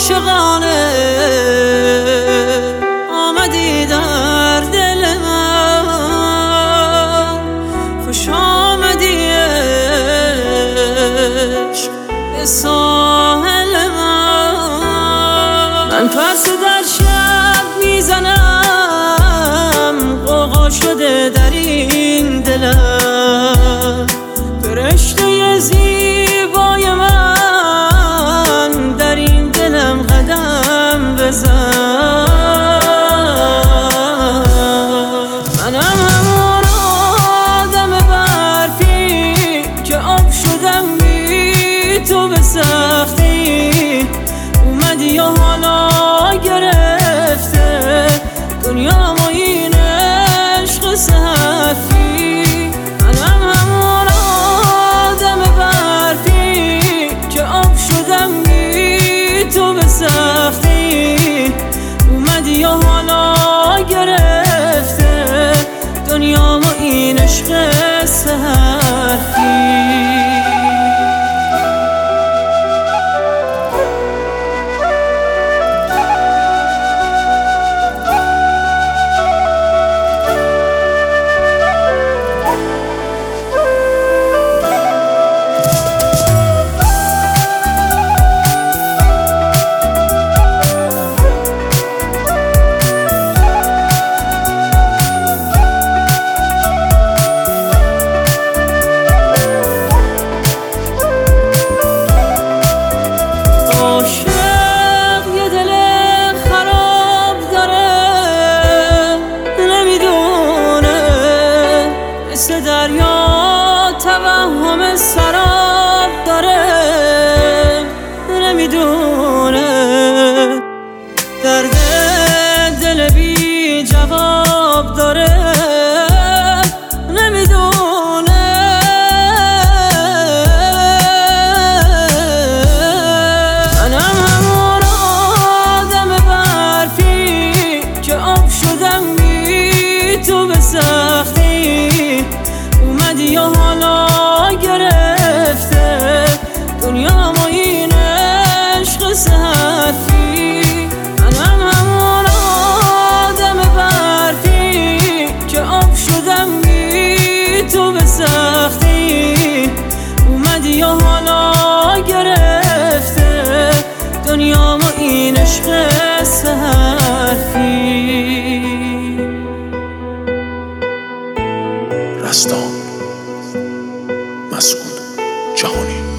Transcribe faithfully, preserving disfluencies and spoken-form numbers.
عاشقانه آمدی در دل من، خوش آمدی عشق به ساحل من. من پرسه در شب میزنم، غوغا شده در این دلم، فرشته زیبای من در این دلم قدم بزن. منم همون آدم برفی که آب شدم بی تو به سختی، اومدی و حالا گرفته دنیا ما این عشق سختی. منم همون آدم برفی که آب شدم بی تو به سختی، اومدی و حالا گرفته دنیا ما این عشق سختی. دریا توهم سراب داره، نمیدونه درد دل بی جواب داره، نمیدونه منم همون آدم برفی که آب شدم بی تو به سختی، اومدی و حالا گرفته دنیا ما این عشق سختی. منم همون آدم برفی که آب شدم بی تو به سختی، اومدی و حالا گرفته دنیا ما این عشق سختی. رستان مسعود جهانی.